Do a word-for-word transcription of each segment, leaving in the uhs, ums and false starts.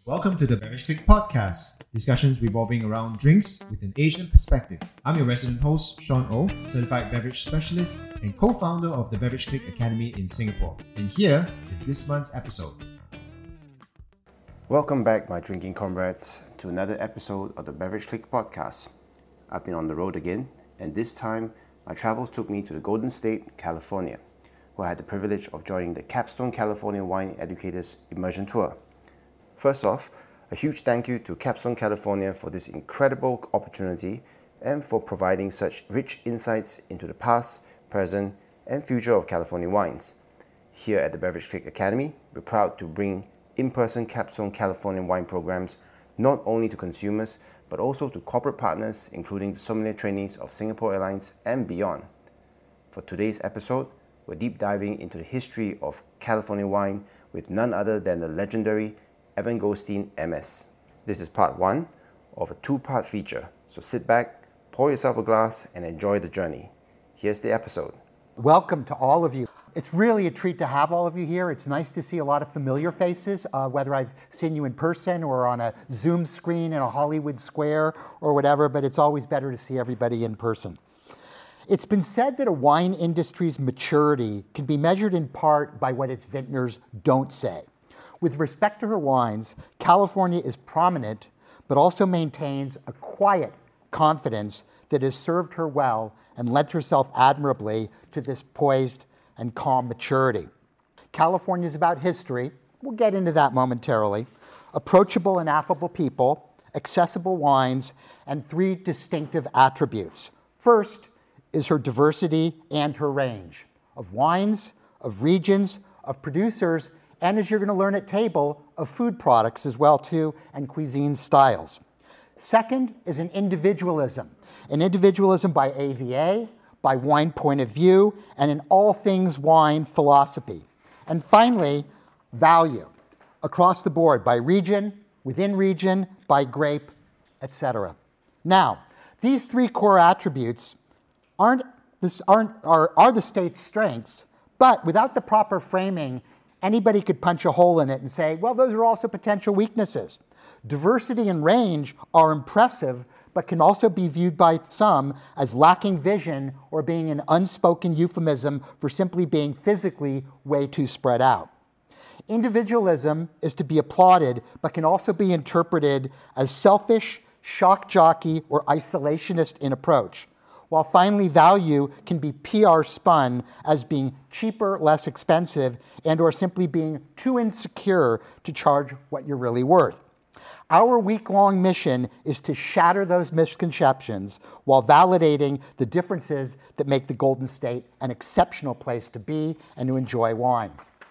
Welcome to the Beverage Click Podcast, discussions revolving around drinks with an Asian perspective. I'm your resident host, Sean O, certified beverage specialist and co-founder of the Beverage Click Academy in Singapore. And here is this month's episode. Welcome back, my drinking comrades, to another episode of the Beverage Click Podcast. I've been on the road again, and this time my travels took me to the Golden State, California, where I had the privilege of joining the Capstone California Wine Educators Immersion Tour. First off, a huge thank you to Capstone California for this incredible opportunity and for providing such rich insights into the past, present, and future of California wines. Here at the Beverage Click Academy, we're proud to bring in-person Capstone California wine programs not only to consumers, but also to corporate partners, including the sommelier trainees of Singapore Airlines and beyond. For today's episode, we're deep diving into the history of California wine with none other than the legendary Evan Goldstein, M S. This is part one of a two-part feature, so sit back, pour yourself a glass, and enjoy the journey. Here's the episode. Welcome to all of you. It's really a treat to have all of you here. It's nice to see a lot of familiar faces, uh, whether I've seen you in person or on a Zoom screen in a Hollywood square or whatever, but it's always better to see everybody in person. It's been said that a wine industry's maturity can be measured in part by what its vintners don't say. With respect to her wines, California is prominent, but also maintains a quiet confidence that has served her well and lent herself admirably to this poised and calm maturity. California is about history. We'll get into that momentarily. Approachable and affable people, accessible wines, and three distinctive attributes. First is her diversity and her range of wines, of regions, of producers, and as you're going to learn at table, of food products as well too, and cuisine styles. Second is an individualism, an individualism by A V A, by wine point of view, and in all things wine philosophy. And finally, value, across the board, by region, within region, by grape, et cetera. Now, these three core attributes aren't, this aren't are, are the state's strengths, but without the proper framing, anybody could punch a hole in it and say, well, those are also potential weaknesses. Diversity and range are impressive, but can also be viewed by some as lacking vision or being an unspoken euphemism for simply being physically way too spread out. Individualism is to be applauded, but can also be interpreted as selfish, shock jockey, or isolationist in approach. While finally value can be P R spun as being cheaper, less expensive, and or simply being too insecure to charge what you're really worth. Our week-long mission is to shatter those misconceptions while validating the differences that make the Golden State an exceptional place to be and to enjoy wine.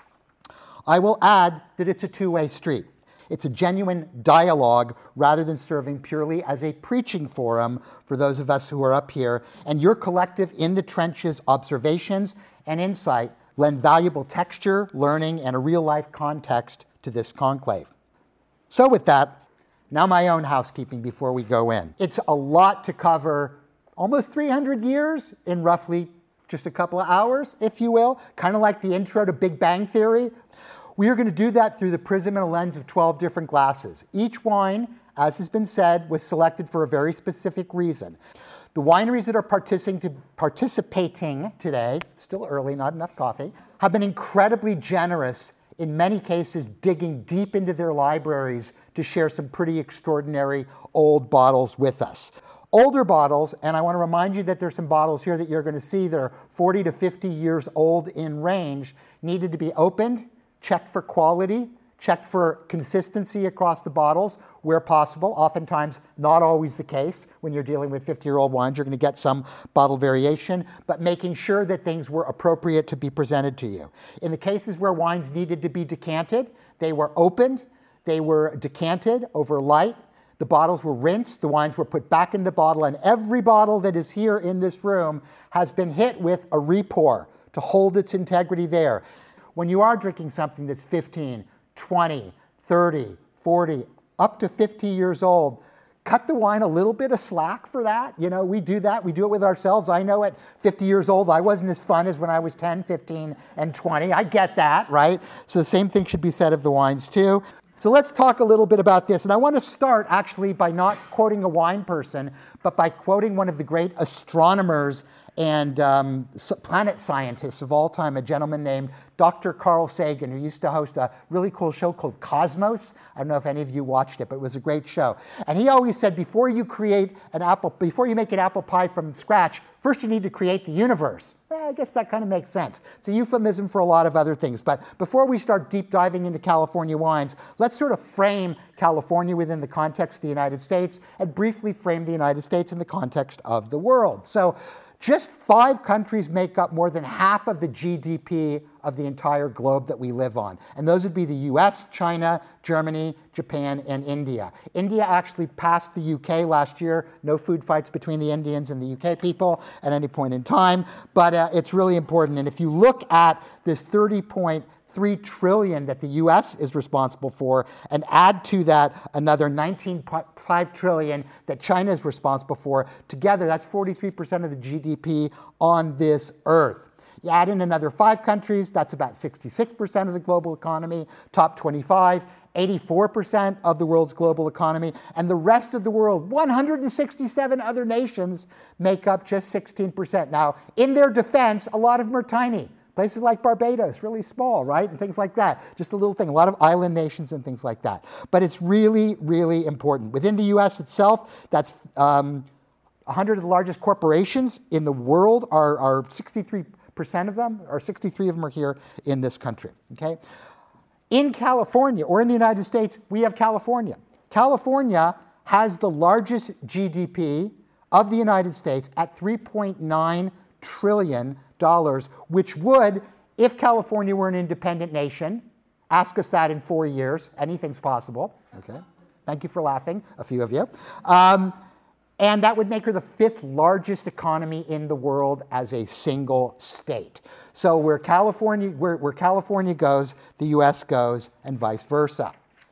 I will add that it's a two-way street. It's a genuine dialogue rather than serving purely as a preaching forum for those of us who are up here, and your collective in-the-trenches observations and insight lend valuable texture, learning, and a real-life context to this conclave. So with that, now my own housekeeping before we go in. It's a lot to cover, almost three hundred years in roughly just a couple of hours, if you will, kind of like the intro to Big Bang Theory. We are going to do that through the prism and a lens of twelve different glasses. Each wine, as has been said, was selected for a very specific reason. The wineries that are participating today, still early, not enough coffee, have been incredibly generous, in many cases digging deep into their libraries to share some pretty extraordinary old bottles with us. Older bottles, and I want to remind you that there's some bottles here that you're going to see that are forty to fifty years old in range, needed to be opened, checked for quality, checked for consistency across the bottles where possible. Oftentimes, not always the case. When you're dealing with fifty-year-old wines, you're going to get some bottle variation, but making sure that things were appropriate to be presented to you. In the cases where wines needed to be decanted, they were opened, they were decanted over light, the bottles were rinsed, the wines were put back in the bottle, and every bottle that is here in this room has been hit with a repour to hold its integrity there. When you are drinking something that's fifteen, twenty, thirty, forty, up to fifty years old, cut the wine a little bit of slack for that. You know, we do that. We do it with ourselves. I know at fifty years old, I wasn't as fun as when I was ten, fifteen, and twenty. I get that, right? So the same thing should be said of the wines too. So let's talk a little bit about this. And I want to start actually by not quoting a wine person, but by quoting one of the great astronomers and um, planet scientists of all time, a gentleman named Doctor Carl Sagan, who used to host a really cool show called Cosmos. I don't know if any of you watched it, but it was a great show. And he always said, before you create an apple, before you make an apple pie from scratch, first you need to create the universe. Well, I guess that kind of makes sense. It's a euphemism for a lot of other things. But before we start deep diving into California wines, let's sort of frame California within the context of the United States and briefly frame the United States in the context of the world. So just five countries make up more than half of the G D P of the entire globe that we live on. And those would be the U S, China, Germany, Japan, and India. India actually passed the U K last year. No food fights between the Indians and the U K people at any point in time. But uh, it's really important. And if you look at this thirty point three trillion that the U S is responsible for, and add to that another nineteen point five trillion that China is responsible for, together that's forty-three percent of the G D P on this earth. You add in another five countries, that's about sixty-six percent of the global economy. Top twenty-five, eighty-four percent of the world's global economy. And the rest of the world, one hundred sixty-seven other nations, make up just sixteen percent. Now, in their defense, a lot of them are tiny. Places like Barbados, really small, right? And things like that. Just a little thing. A lot of island nations and things like that. But it's really, really important. Within the U S itself, that's um, one hundred of the largest corporations in the world are, are sixty-three percent of them, or sixty-three of them are here in this country, okay? In California, or in the United States, we have California. California has the largest G D P of the United States at three point nine trillion dollars, which would, if California were an independent nation, ask us that in four years, anything's possible, okay? Thank you for laughing, a few of you. Um, and that would make her the fifth largest economy in the world as a single state. So where California, where, where California goes, the U S goes, and vice versa.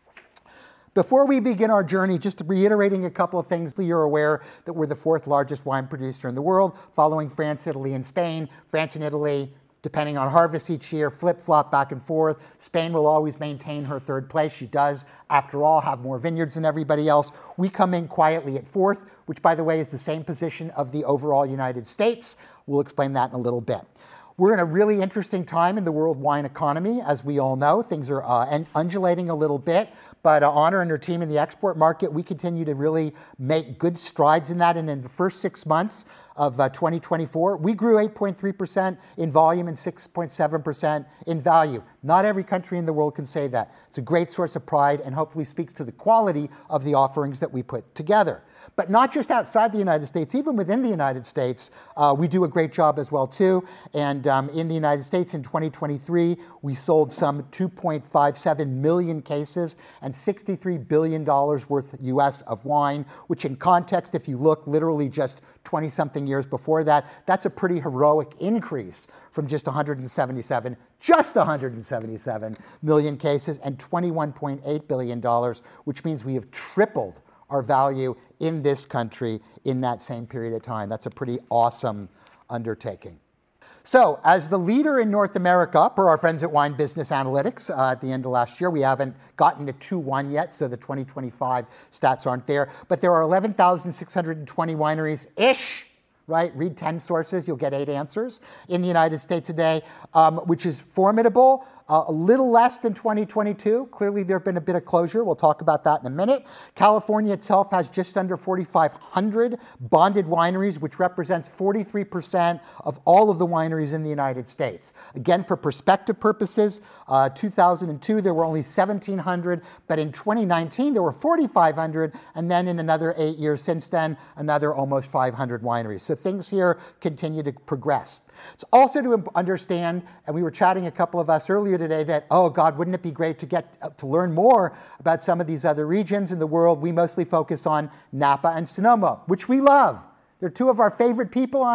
Before we begin our journey, just reiterating a couple of things, you're aware that we're the fourth largest wine producer in the world, following France, Italy, and Spain. France and Italy, depending on harvest each year, flip-flop back and forth. Spain will always maintain her third place. She does, after all, have more vineyards than everybody else. We come in quietly at fourth, which, by the way, is the same position of the overall United States. We'll explain that in a little bit. We're in a really interesting time in the world wine economy, as we all know. Things are uh, undulating a little bit, but uh, Honor and her team in the export market, we continue to really make good strides in that. And in the first six months of uh, twenty twenty-four, we grew eight point three percent in volume and six point seven percent in value. Not every country in the world can say that. It's a great source of pride and hopefully speaks to the quality of the offerings that we put together. But not just outside the United States, even within the United States, uh, we do a great job as well too. And um, in the United States in twenty twenty-three, we sold some two point five seven million cases and sixty-three billion dollars worth U S of wine, which in context, if you look literally just twenty-something years before that, that's a pretty heroic increase from just one hundred seventy-seven, just one hundred seventy-seven million cases and twenty-one point eight billion dollars, which means we have tripled our value in this country in that same period of time. That's a pretty awesome undertaking. So, as the leader in North America, per our friends at Wine Business Analytics uh, at the end of last year, we haven't gotten to two one yet, so the twenty twenty-five stats aren't there, but there are eleven thousand six hundred twenty wineries-ish, right? Read ten sources, you'll get eight answers in the United States today, um, which is formidable. Uh, a little less than twenty twenty-two. Clearly, there have been a bit of closure. We'll talk about that in a minute. California itself has just under forty-five hundred bonded wineries, which represents forty-three percent of all of the wineries in the United States. Again, for perspective purposes, uh, two thousand two, there were only seventeen hundred, but in twenty nineteen, there were forty-five hundred, and then in another eight years since then, another almost five hundred wineries. So things here continue to progress. It's also to understand, and we were chatting a couple of us earlier today, that, oh God, wouldn't it be great to get uh, to learn more about some of these other regions in the world? We mostly focus on Napa and Sonoma, which we love. They're two of our favorite people on earth,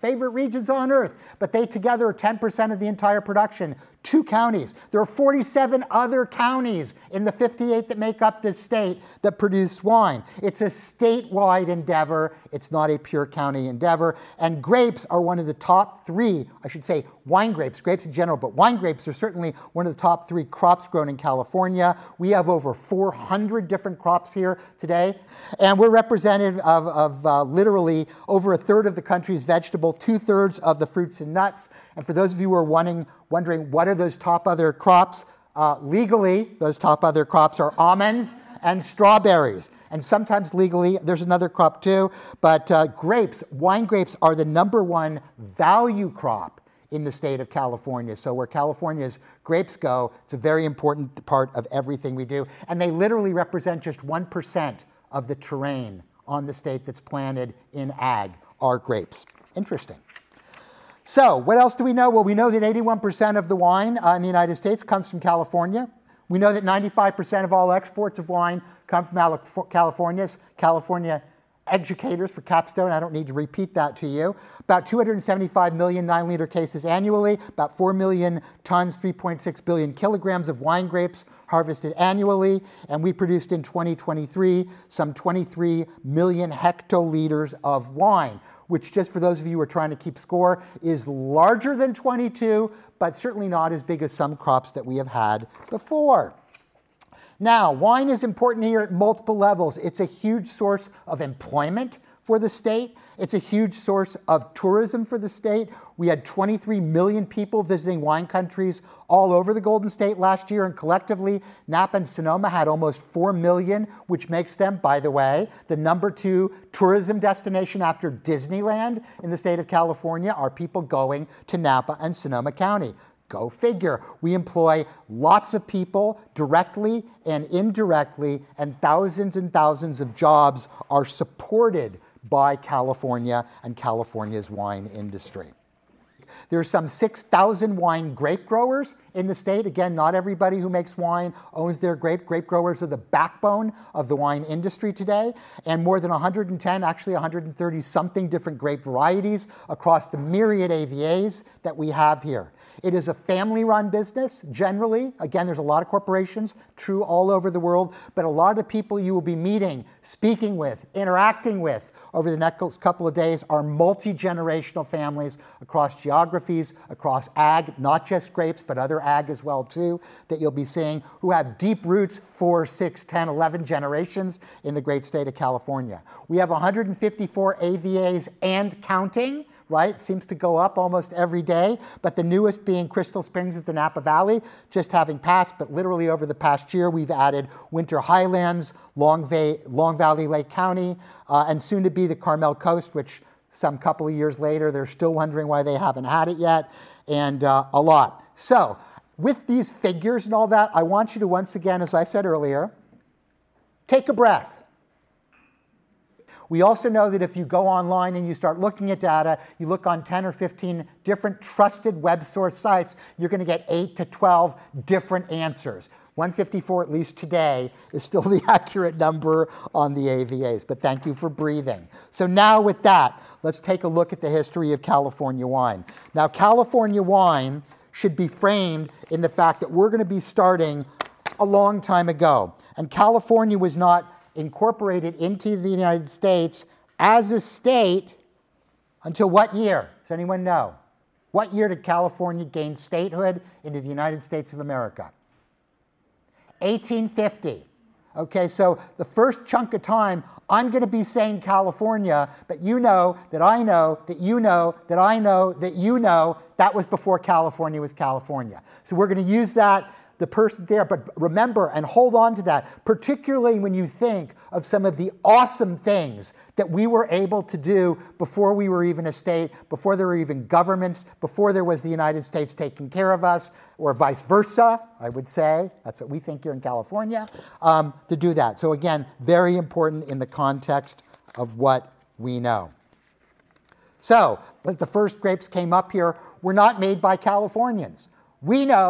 favorite regions on earth, but they together are ten percent of the entire production. Two counties. There are forty-seven other counties in the fifty-eight that make up this state that produce wine. It's a statewide endeavor. It's not a pure county endeavor. And grapes are one of the top three, I should say wine grapes, grapes in general, but wine grapes are certainly one of the top three crops grown in California. We have over four hundred different crops here today. And we're representative of, of uh, literally over a third of the country's vegetable, two-thirds of the fruits and nuts. And for those of you who are wondering, wondering what are those top other crops, uh, legally, those top other crops are almonds and strawberries. And sometimes legally, there's another crop too. But uh, grapes, wine grapes are the number one value crop in the state of California. So where California's grapes go, it's a very important part of everything we do. And they literally represent just one percent of the terrain on the state that's planted in ag are grapes. Interesting. So what else do we know? Well, we know that eighty-one percent of the wine uh, in the United States comes from California. We know that ninety-five percent of all exports of wine come from California. California educators for Capstone, I don't need to repeat that to you. About two hundred seventy-five million nine-liter cases annually, about four million tons, three point six billion kilograms of wine grapes harvested annually, and we produced in twenty twenty-three some twenty-three million hectoliters of wine, which just for those of you who are trying to keep score is larger than twenty-two, but certainly not as big as some crops that we have had before. Now, wine is important here at multiple levels. It's a huge source of employment for the state. It's a huge source of tourism for the state. We had twenty-three million people visiting wine countries all over the Golden State last year, and collectively, Napa and Sonoma had almost four million, which makes them, by the way, the number two tourism destination after Disneyland in the state of California are people going to Napa and Sonoma County. Go figure. We employ lots of people directly and indirectly, and thousands and thousands of jobs are supported by California and California's wine industry. There are some six thousand wine grape growers in the state. Again, not everybody who makes wine owns their grape. Grape growers are the backbone of the wine industry today. And more than one hundred ten, actually one hundred thirty something different grape varieties across the myriad A V As that we have here. It is a family-run business, generally. Again, there's a lot of corporations, true all over the world, but a lot of the people you will be meeting, speaking with, interacting with over the next couple of days are multi-generational families across geographies, across ag, not just grapes, but other ag as well too, that you'll be seeing, who have deep roots four, six, ten, eleven generations in the great state of California. We have one hundred fifty-four A V As and counting, right? Seems to go up almost every day, but the newest being Crystal Springs at the Napa Valley, just having passed, but literally over the past year, we've added Winter Highlands, Long, Va- Long Valley Lake County, uh, and soon to be the Carmel Coast, which some couple of years later, they're still wondering why they haven't had it yet, and uh, a lot. So with these figures and all that, I want you to once again, as I said earlier, take a breath. We also know that if you go online and you start looking at data, you look on ten or fifteen different trusted web source sites, you're going to get eight to twelve different answers. one hundred fifty-four, at least today, is still the accurate number on the A V As, but thank you for breathing. So now with that, let's take a look at the history of California wine. Now, California wine should be framed in the fact that we're going to be starting a long time ago. And California was not incorporated into the United States as a state until what year? Does anyone know? What year did California gain statehood into the United States of America? eighteen fifty. Okay, so the first chunk of time, I'm going to be saying California, but you know that I know that you know that I know that you know that was before California was California. So we're going to use that, the person there, but remember and hold on to that, particularly when you think of some of the awesome things that we were able to do before we were even a state, before there were even governments, before there was the United States taking care of us, or vice versa, I would say. That's what we think here in California, um, to do that. So again, very important in the context of what we know. So, like the first grapes came up here, were not made by Californians. We know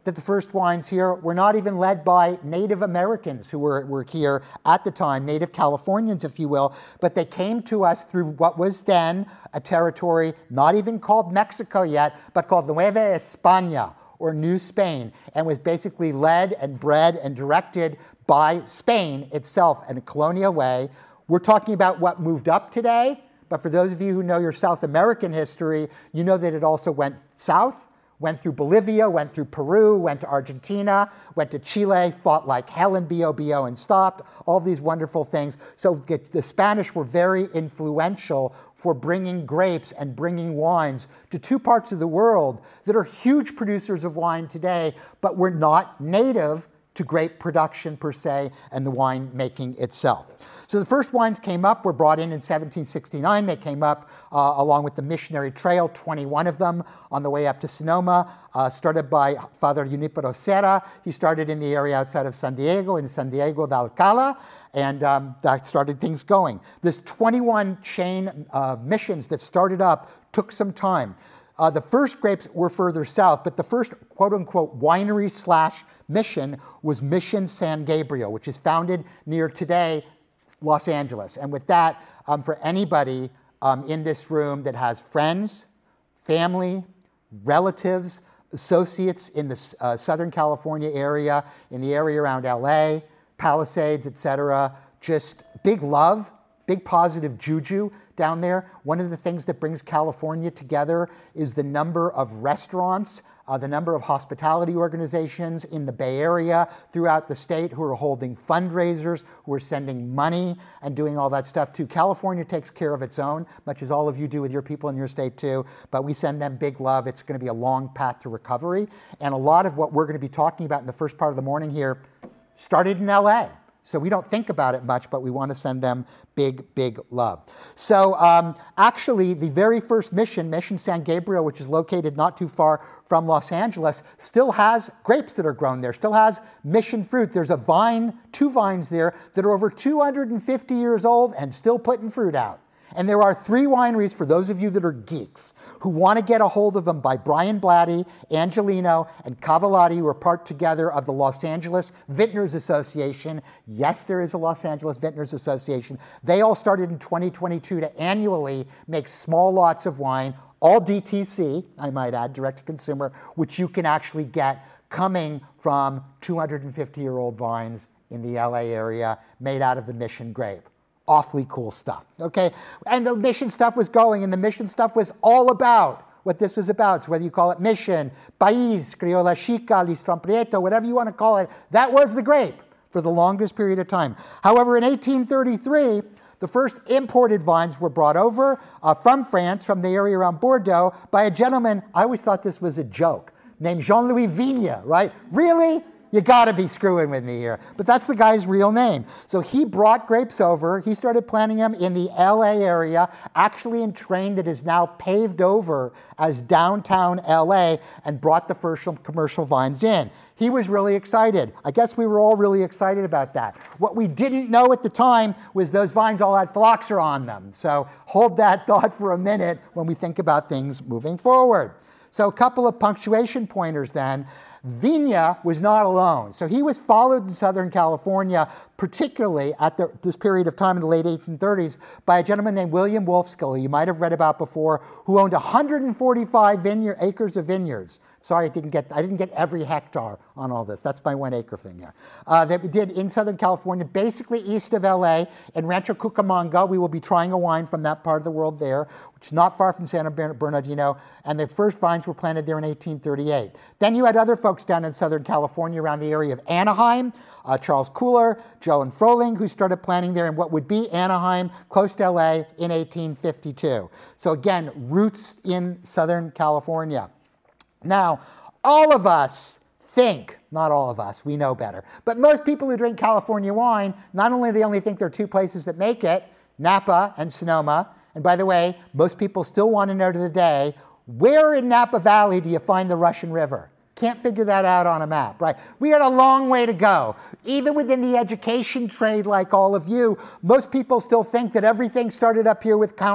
that the first wines here were not even led by Native Americans who were, were here at the time, Native Californians, if you will, but they came to us through what was then a territory not even called Mexico yet, but called Nueva España, or New Spain, and was basically led and bred and directed by Spain itself in a colonial way. We're talking about what moved up today, but for those of you who know your South American history, you know that it also went south, went through Bolivia, went through Peru, went to Argentina, went to Chile, fought like hell in B O B O and stopped, all these wonderful things. So the Spanish were very influential for bringing grapes and bringing wines to two parts of the world that are huge producers of wine today, but were not native to grape production per se and the wine making itself. So the first wines came up, were brought in in seventeen sixty-nine. They came up uh, along with the missionary trail, twenty-one of them on the way up to Sonoma, uh, started by Father Junipero Serra. He started in the area outside of San Diego, in San Diego de Alcala, and um, that started things going. This twenty-one chain uh, missions that started up took some time. Uh, the first grapes were further south, but the first quote-unquote winery slash mission was Mission San Gabriel, which is founded near today Los Angeles. And with that, um, for anybody um, in this room that has friends, family, relatives, associates in the uh, Southern California area, in the area around L A, Palisades, et cetera, just big love, big positive juju down there. One of the things that brings California together is the number of restaurants, Uh, the number of hospitality organizations in the Bay Area throughout the state who are holding fundraisers, who are sending money and doing all that stuff too. California takes care of its own, much as all of you do with your people in your state too, but we send them big love. It's going to be a long path to recovery. And a lot of what we're going to be talking about in the first part of the morning here started in L A. So we don't think about it much, but we want to send them big, big love. So um, actually, the very first mission, Mission San Gabriel, which is located not too far from Los Angeles, still has grapes that are grown there, still has mission fruit. There's a vine, two vines there that are over two hundred fifty years old and still putting fruit out. And there are three wineries, for those of you that are geeks, who want to get a hold of them, by Brian Blatty, Angelino, and Cavallati, who are part together of the Los Angeles Vintners Association. Yes, there is a Los Angeles Vintners Association. They all started in twenty twenty-two to annually make small lots of wine, all D T C, I might add, direct to consumer, which you can actually get coming from two hundred fifty-year-old vines in the L A area made out of the Mission grape. Awfully cool stuff, okay? And the Mission stuff was going, and the Mission stuff was all about what this was about. So whether you call it Mission, País, Criolla Chica, Listron Prieto, whatever you want to call it, that was the grape for the longest period of time. However, in eighteen thirty-three, the first imported vines were brought over uh, from France, from the area around Bordeaux, by a gentleman, I always thought this was a joke, named Jean-Louis Vigne, right? Really? You got to be screwing with me here. But that's the guy's real name. So he brought grapes over. He started planting them in the L A area, actually in terrain that is now paved over as downtown L A, and brought the first commercial vines in. He was really excited. I guess we were all really excited about that. What we didn't know at the time was those vines all had phylloxera on them. So hold that thought for a minute when we think about things moving forward. So a couple of punctuation pointers then. Vigne was not alone. So he was followed in Southern California, particularly at the, this period of time in the late eighteen thirties, by a gentleman named William Wolfskill, who you might have read about before, who owned one hundred forty-five vineyard, acres of vineyards. Sorry, I didn't get I didn't get every hectare on all this. That's my one acre thing here. Uh, that we did in Southern California, basically east of L A, in Rancho Cucamonga. We will be trying a wine from that part of the world there, which is not far from San Bernardino. And the first vines were planted there in eighteen thirty-eight. Then you had other folks down in Southern California around the area of Anaheim, uh, Charles Cooler, Joe and Froling, who started planting there in what would be Anaheim, close to L A, in eighteen fifty-two. So again, roots in Southern California. Now, all of us think, not all of us, we know better, but most people who drink California wine, not only do they only think there are two places that make it, Napa and Sonoma, and by the way, most people still want to know to the day, where in Napa Valley do you find the Russian River? Can't figure that out on a map, right? We had a long way to go. Even within the education trade, like all of you, most people still think that everything started up here with Count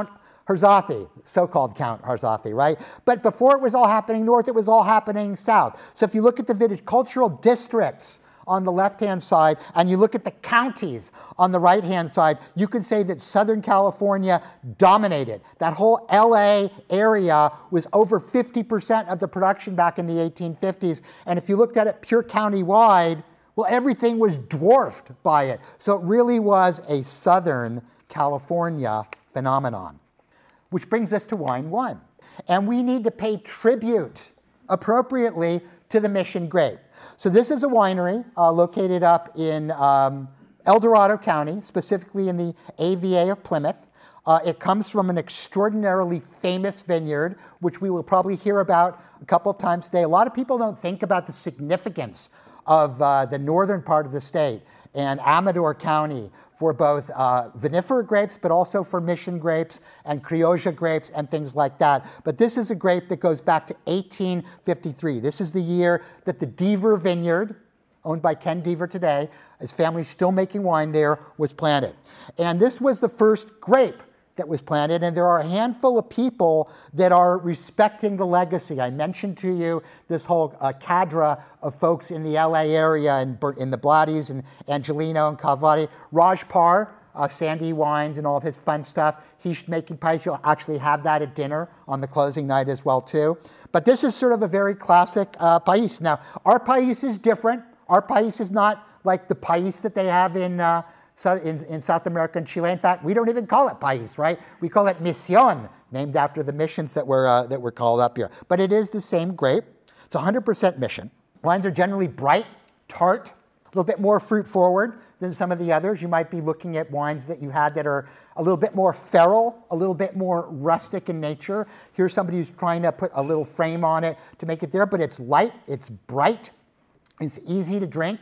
Herzathi, so-called Count Herzathi, right? But before it was all happening north, it was all happening south. So if you look at the viticultural districts on the left-hand side, and you look at the counties on the right-hand side, you could say that Southern California dominated. That whole L A area was over fifty percent of the production back in the eighteen fifties. And if you looked at it pure county-wide, well, everything was dwarfed by it. So it really was a Southern California phenomenon. Which brings us to wine one. And we need to pay tribute appropriately to the Mission grape. So this is a winery uh, located up in um, El Dorado County, specifically in the A V A of Plymouth. Uh, it comes from an extraordinarily famous vineyard, which we will probably hear about a couple of times today. A lot of people don't think about the significance of uh, the northern part of the state and Amador County for both uh, vinifera grapes, but also for Mission grapes and Criolla grapes and things like that. But this is a grape that goes back to eighteen fifty-three. This is the year that the Deaver Vineyard, owned by Ken Deaver today, his family's still making wine there, was planted. And this was the first grape that was planted, and there are a handful of people that are respecting the legacy. I mentioned to you this whole uh, cadre of folks in the L A area, and in the Blatties and Angelino and Calvari. Raj Par, uh, Sandy Wines and all of his fun stuff, he's making pies. You'll actually have that at dinner on the closing night as well too. But this is sort of a very classic uh, pais. Now, our pais is different. Our pais is not like the pais that they have in uh, In, in South America and Chile. In fact, we don't even call it país, right? We call it misión, named after the missions that were, uh, that were called up here. But it is the same grape. It's one hundred percent Mission. Wines are generally bright, tart, a little bit more fruit forward than some of the others. You might be looking at wines that you had that are a little bit more feral, a little bit more rustic in nature. Here's somebody who's trying to put a little frame on it to make it there, but it's light, it's bright, it's easy to drink.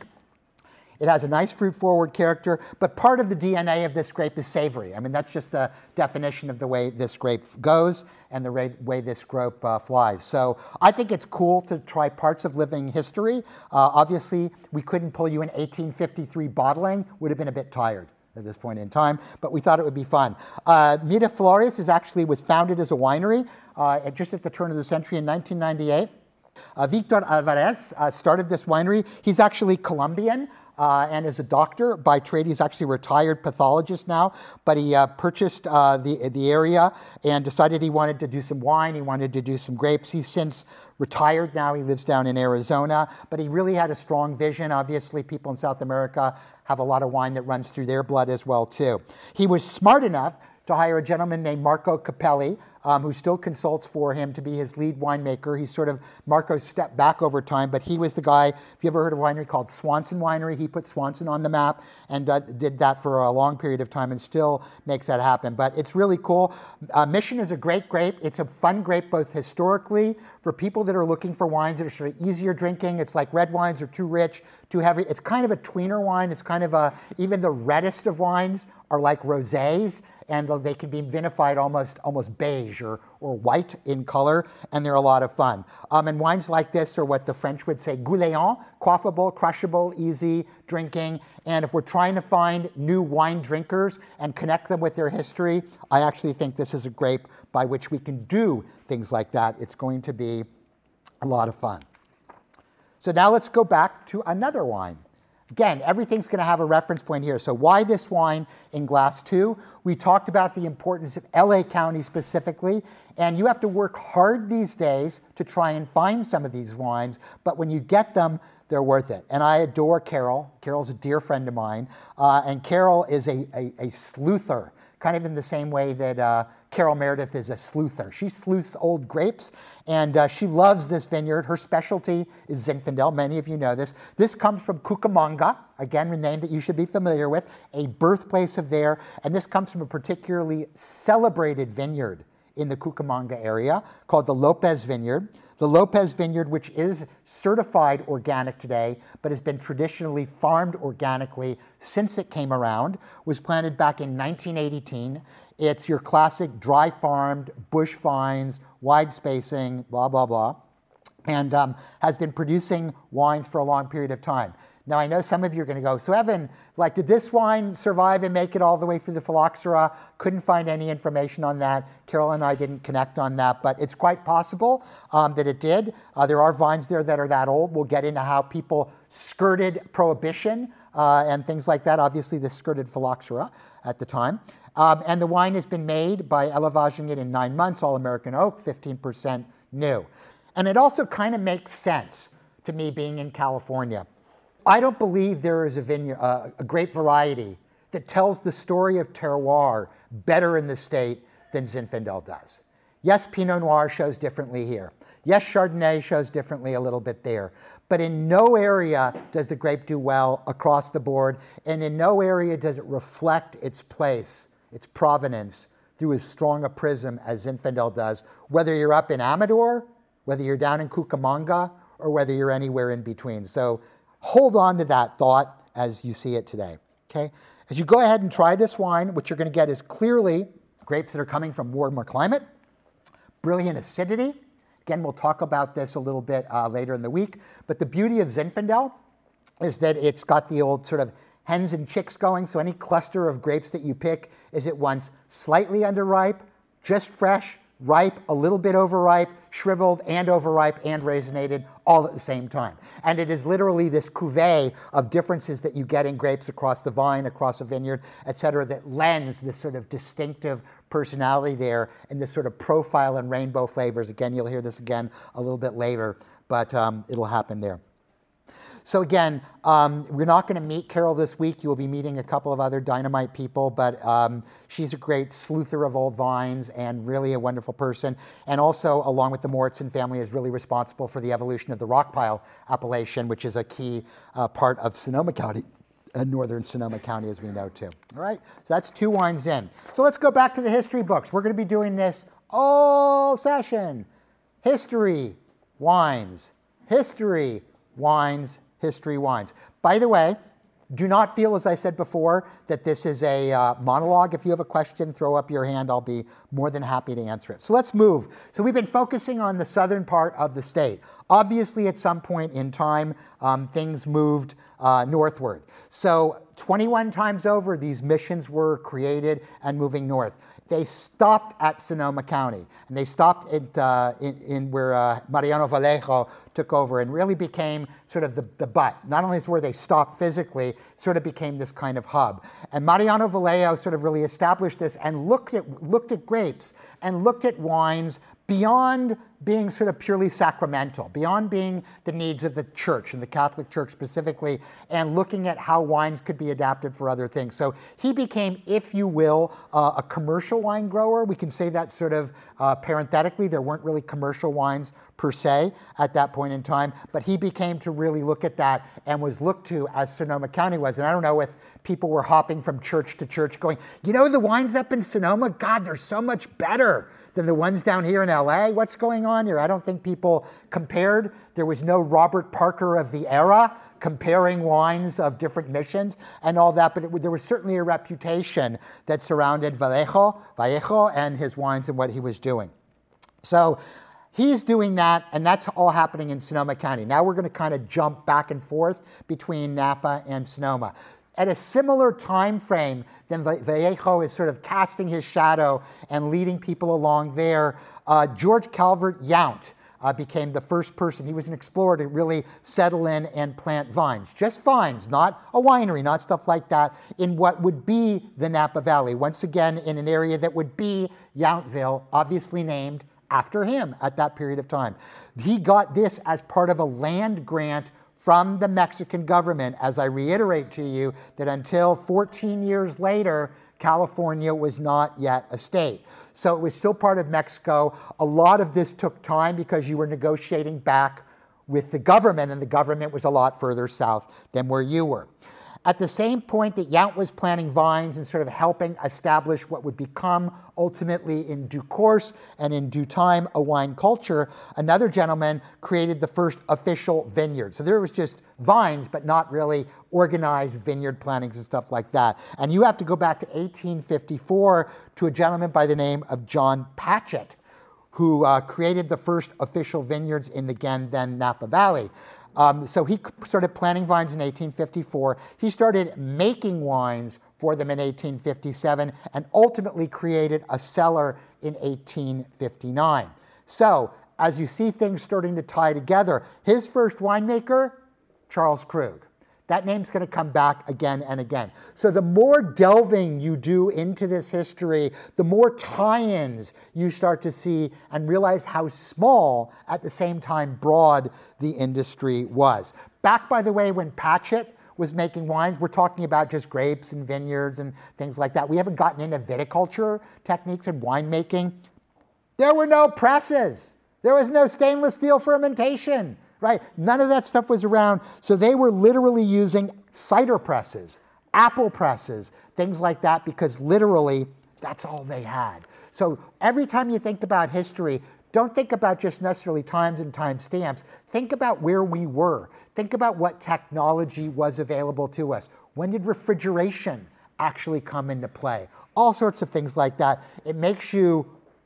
It has a nice fruit-forward character, but part of the D N A of this grape is savory. I mean, that's just the definition of the way this grape goes and the way this grape uh, flies. So I think it's cool to try parts of living history. Uh, obviously, we couldn't pull you an eighteen fifty-three bottling. Would have been a bit tired at this point in time, but we thought it would be fun. Uh, Miraflores is actually was founded as a winery uh, just at the turn of the century in nineteen ninety-eight. Uh, Victor Alvarez uh, started this winery. He's actually Colombian. Uh, and is a doctor by trade. He's actually a retired pathologist now, but he uh, purchased uh, the, the area and decided he wanted to do some wine, he wanted to do some grapes. He's since retired now, he lives down in Arizona, but he really had a strong vision. Obviously, people in South America have a lot of wine that runs through their blood as well, too. He was smart enough to hire a gentleman named Marco Capelli, um, who still consults for him to be his lead winemaker. He's sort of, Marco's stepped back over time, but he was the guy, if you ever heard of a winery called Swanson Winery, he put Swanson on the map and uh, did that for a long period of time and still makes that happen. But it's really cool. Uh, Mission is a great grape. It's a fun grape both historically for people that are looking for wines that are sort of easier drinking. It's like red wines are too rich, too heavy. It's kind of a tweener wine. It's kind of a, even the reddest of wines are like rosés, and they can be vinified almost almost beige or, or white in color, and they're a lot of fun. Um, and wines like this are what the French would say gouléant, quaffable, crushable, easy drinking. And if we're trying to find new wine drinkers and connect them with their history, I actually think this is a grape by which we can do things like that. It's going to be a lot of fun. So now let's go back to another wine. Again, everything's going to have a reference point here. So why this wine in glass two? We talked about the importance of L A County specifically, and you have to work hard these days to try and find some of these wines, but when you get them, they're worth it. And I adore Carol. Carol's a dear friend of mine, uh, and Carol is a, a, a sleuther, kind of in the same way that uh, Carol Meredith is a sleuther. She sleuths old grapes, and uh, she loves this vineyard. Her specialty is Zinfandel. Many of you know this. This comes from Cucamonga, again, a name that you should be familiar with, a birthplace of there, and this comes from a particularly celebrated vineyard in the Cucamonga area called the Lopez Vineyard. The Lopez Vineyard, which is certified organic today, but has been traditionally farmed organically since it came around, was planted back in nineteen eighteen. It's your classic dry farmed, bush vines, wide spacing, blah, blah, blah, and um, has been producing wines for a long period of time. Now, I know some of you are going to go, so Evan, like, did this wine survive and make it all the way through the phylloxera? Couldn't find any information on that. Carol and I didn't connect on that, but it's quite possible um, that it did. Uh, there are vines there that are that old. We'll get into how people skirted prohibition uh, and things like that. Obviously, this skirted phylloxera at the time. Um, and the wine has been made by elevaging it in nine months, all American oak, fifteen percent new. And it also kind of makes sense to me being in California. I don't believe there is a, vineyard, uh, a grape variety that tells the story of terroir better in the state than Zinfandel does. Yes, Pinot Noir shows differently here. Yes, Chardonnay shows differently a little bit there. But in no area does the grape do well across the board, and in no area does it reflect its place, its provenance, through as strong a prism as Zinfandel does, whether you're up in Amador, whether you're down in Cucamonga, or whether you're anywhere in between. So hold on to that thought as you see it today, okay? As you go ahead and try this wine, what you're going to get is clearly grapes that are coming from warmer climate, brilliant acidity. Again, we'll talk about this a little bit uh, later in the week. But the beauty of Zinfandel is that it's got the old sort of hens and chicks going. So any cluster of grapes that you pick is at once slightly underripe, just fresh, ripe, a little bit overripe, shriveled and overripe and raisinated all at the same time. And it is literally this cuvee of differences that you get in grapes across the vine, across a vineyard, et cetera, that lends this sort of distinctive personality there and this sort of profile and rainbow flavors. Again, you'll hear this again a little bit later, but um, it'll happen there. So again, um, we're not going to meet Carol this week. You will be meeting a couple of other dynamite people, but um, she's a great sleuther of old vines and really a wonderful person. And also, along with the Moritzen family, is really responsible for the evolution of the rockpile appellation, which is a key uh, part of Sonoma County, uh, northern Sonoma County, as we know too. All right, so that's two wines in. So let's go back to the history books. We're going to be doing this all session. History, wines, history, wines, history wines. By the way, do not feel, as I said before, that this is a uh, monologue. If you have a question, throw up your hand. I'll be more than happy to answer it. So let's move. So we've been focusing on the southern part of the state. Obviously, at some point in time, um, things moved uh, northward. So twenty-one times over, these missions were created and moving north. They stopped at Sonoma County, and they stopped at, uh, in, in where uh, Mariano Vallejo took over and really became sort of the, the butt. Not only were they stopped physically, it sort of became this kind of hub. And Mariano Vallejo sort of really established this and looked at, looked at grapes and looked at wines beyond being sort of purely sacramental, beyond being the needs of the church and the Catholic Church specifically, and looking at how wines could be adapted for other things. So he became, if you will, uh, a commercial wine grower. We can say that sort of uh, parenthetically. There weren't really commercial wines per se at that point in time, but he became to really look at that and was looked to as Sonoma County was. And I don't know if people were hopping from church to church going, you know, the wines up in Sonoma, God, they're so much better than the ones down here in L A. What's going on here? I don't think people compared. There was no Robert Parker of the era comparing wines of different missions and all that, but it, there was certainly a reputation that surrounded Vallejo, Vallejo and his wines and what he was doing. So he's doing that, and that's all happening in Sonoma County. Now we're going to kind of jump back and forth between Napa and Sonoma. At a similar time frame, then Vallejo is sort of casting his shadow and leading people along there. Uh, George Calvert Yount uh, became the first person. He was an explorer to really settle in and plant vines. Just vines, not a winery, not stuff like that, in what would be the Napa Valley. Once again, in an area that would be Yountville, obviously named after him at that period of time. He got this as part of a land grant from the Mexican government, as I reiterate to you that until fourteen years later, California was not yet a state. So it was still part of Mexico. A lot of this took time because you were negotiating back with the government, and the government was a lot further south than where you were. At the same point that Yount was planting vines and sort of helping establish what would become ultimately in due course and in due time a wine culture, another gentleman created the first official vineyard. So there was just vines, but not really organized vineyard plantings and stuff like that. And you have to go back to eighteen fifty-four to a gentleman by the name of John Patchett, who uh, created the first official vineyards in the again then Napa Valley. Um, so he started planting vines in eighteen fifty-four. He started making wines for them in eighteen fifty-seven and ultimately created a cellar in eighteen fifty-nine. So as you see things starting to tie together, his first winemaker, Charles Krug. That name's going to come back again and again. So the more delving you do into this history, the more tie-ins you start to see and realize how small, at the same time broad, the industry was. Back, by the way, when Patchett was making wines, we're talking about just grapes and vineyards and things like that. We haven't gotten into viticulture techniques and winemaking. There were no presses. There was no stainless steel fermentation. Right? None of that stuff was around. So they were literally using cider presses, apple presses, things like that, because literally that's all they had. So every time you think about history, don't think about just necessarily times and time stamps. Think about where we were. Think about what technology was available to us. When did refrigeration actually come into play? All sorts of things like that. It makes you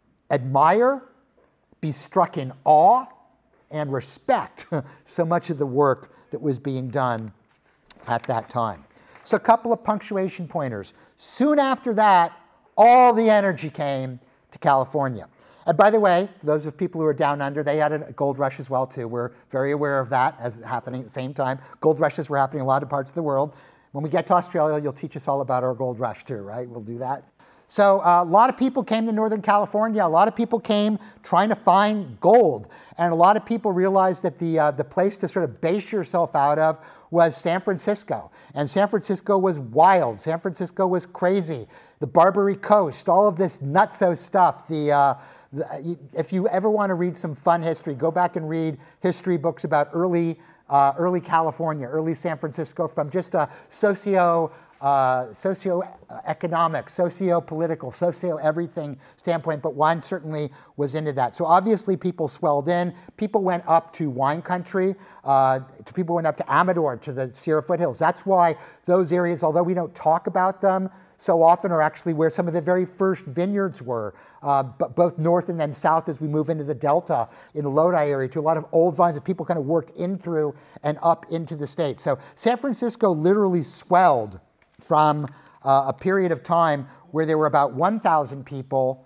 admire, be struck in awe, and respect so much of the work that was being done at that time. So a couple of punctuation pointers. Soon after that, all the energy came to California. And by the way, those of people who are down under, they had a gold rush as well too. We're very aware of that as happening at the same time. Gold rushes were happening in a lot of parts of the world. When we get to Australia, you'll teach us all about our gold rush too, right? We'll do that. So uh, a lot of people came to Northern California. A lot of people came trying to find gold. And a lot of people realized that the, uh, the place to sort of base yourself out of was San Francisco. And San Francisco was wild. San Francisco was crazy. The Barbary Coast, all of this nutso stuff. The, uh, the, if you ever want to read some fun history, go back and read history books about early, uh, early California, early San Francisco from just a socio Uh, socio-economic, socio-political, socio-everything standpoint, but wine certainly was into that. So obviously people swelled in. People went up to wine country. Uh, to people went up to Amador, to the Sierra foothills. That's why those areas, although we don't talk about them so often, are actually where some of the very first vineyards were, uh, but both north and then south as we move into the Delta in the Lodi area, to a lot of old vines that people kind of worked in through and up into the state. So San Francisco literally swelled from uh, a period of time where there were about one thousand people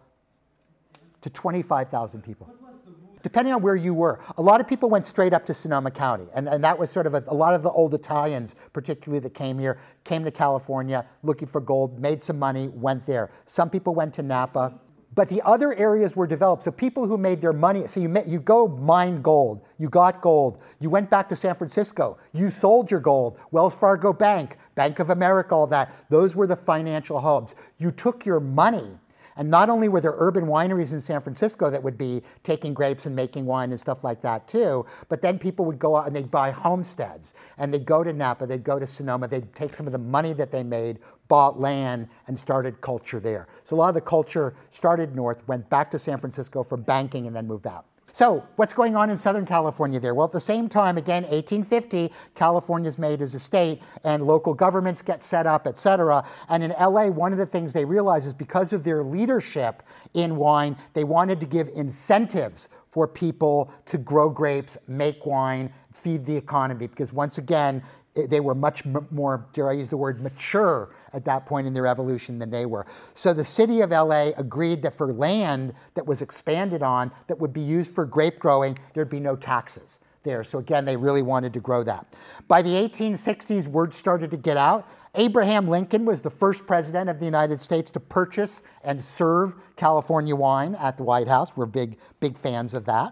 to twenty-five thousand people, depending on where you were. A lot of people went straight up to Sonoma County, and, and that was sort of a, a lot of the old Italians, particularly that came here, came to California looking for gold, made some money, went there. Some people went to Napa. But the other areas were developed. So people who made their money, so you, met, you go mine gold, you got gold, you went back to San Francisco, you sold your gold, Wells Fargo Bank, Bank of America, all that. Those were the financial hubs. You took your money, and not only were there urban wineries in San Francisco that would be taking grapes and making wine and stuff like that too, but then people would go out and they'd buy homesteads, and they'd go to Napa, they'd go to Sonoma, they'd take some of the money that they made, bought land, and started culture there. So a lot of the culture started north, went back to San Francisco for banking, and then moved out. So what's going on in Southern California there? Well, at the same time, again, eighteen fifty, California's made as a state, and local governments get set up, et cetera. And in L A, one of the things they realized is because of their leadership in wine, they wanted to give incentives for people to grow grapes, make wine, feed the economy. Because once again, they were much more, dare I use the word, mature at that point in their evolution than they were. So the city of L A agreed that for land that was expanded on, that would be used for grape growing, there'd be no taxes there. So again, they really wanted to grow that. By the eighteen sixties, word started to get out. Abraham Lincoln was the first president of the United States to purchase and serve California wine at the White House. We're big, big fans of that.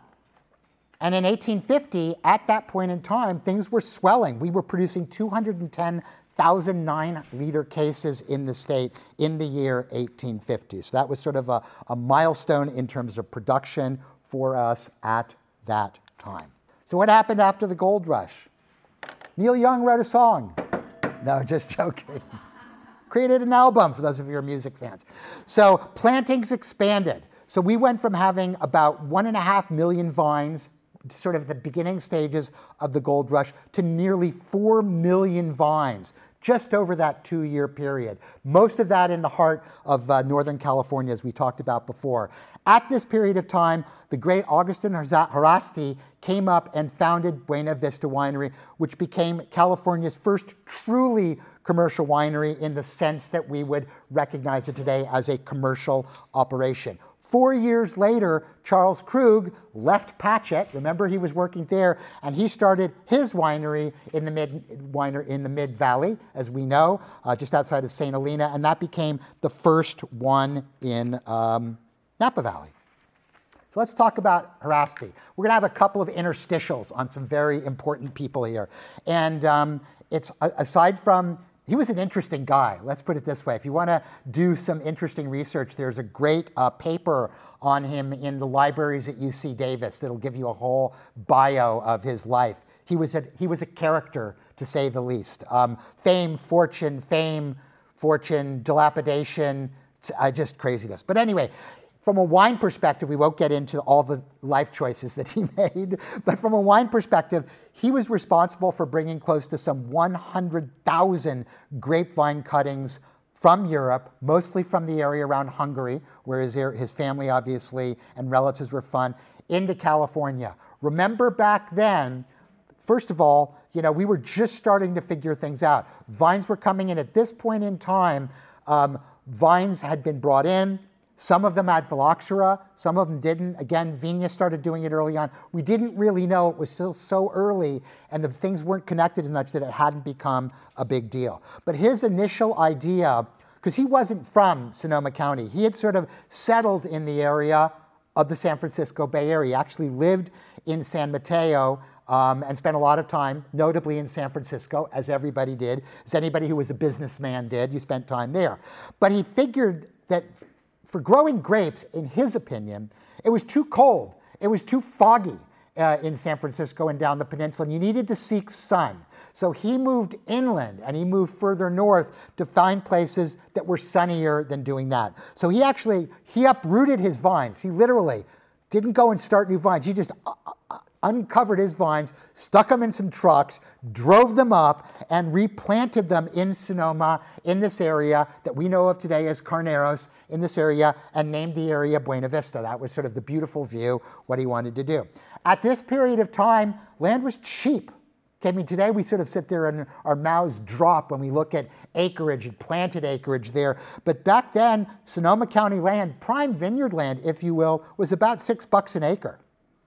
And in eighteen fifty, at that point in time, things were swelling. We were producing two hundred ten thousand nine-liter cases in the state in the year eighteen fifty. So that was sort of a, a milestone in terms of production for us at that time. So what happened after the gold rush? Neil Young wrote a song. No, just joking. Created an album, for those of you who are music fans. So plantings expanded. So we went from having about one and a half million vines, sort of the beginning stages of the gold rush, to nearly four million vines just over that two-year period. Most of that in the heart of uh, Northern California, as we talked about before. At this period of time, the great Agustin Haraszti came up and founded Buena Vista Winery, which became California's first truly commercial winery in the sense that we would recognize it today as a commercial operation. Four years later, Charles Krug left Patchett. Remember, he was working there, and he started his winery in the mid winery in the Mid Valley, as we know, uh, just outside of Saint Helena, and that became the first one in um, Napa Valley. So let's talk about Haraszti. We're going to have a couple of interstitials on some very important people here, and um, it's aside from. He was an interesting guy, let's put it this way. If you want to do some interesting research, there's a great uh, paper on him in the libraries at U C Davis that'll give you a whole bio of his life. He was a, he was a character, to say the least. Um, fame, fortune, fame, fortune, dilapidation, uh, just craziness. But anyway, from a wine perspective, we won't get into all the life choices that he made, but from a wine perspective, he was responsible for bringing close to some one hundred thousand grapevine cuttings from Europe, mostly from the area around Hungary, where his, his family obviously and relatives were from, into California. Remember back then, first of all, you know, we were just starting to figure things out. Vines were coming in at this point in time. Um, vines had been brought in. Some of them had phylloxera, some of them didn't. Again, Vigna started doing it early on. We didn't really know, it was still so early, and the things weren't connected as much that it hadn't become a big deal. But his initial idea, because he wasn't from Sonoma County, he had sort of settled in the area of the San Francisco Bay Area. He actually lived in San Mateo um, and spent a lot of time, notably in San Francisco, as everybody did, as anybody who was a businessman did. You spent time there. But he figured that for growing grapes, in his opinion, it was too cold. It was too foggy uh, in San Francisco and down the peninsula, and you needed to seek sun. So he moved inland, and he moved further north to find places that were sunnier than doing that. So he actually, he uprooted his vines. He literally didn't go and start new vines. He just uh, uh, uncovered his vines, stuck them in some trucks, drove them up, and replanted them in Sonoma, in this area that we know of today as Carneros, in this area, and named the area Buena Vista. That was sort of the beautiful view, what he wanted to do. At this period of time, land was cheap. Okay, I mean, today we sort of sit there and our mouths drop when we look at acreage and planted acreage there. But back then, Sonoma County land, prime vineyard land, if you will, was about six bucks an acre,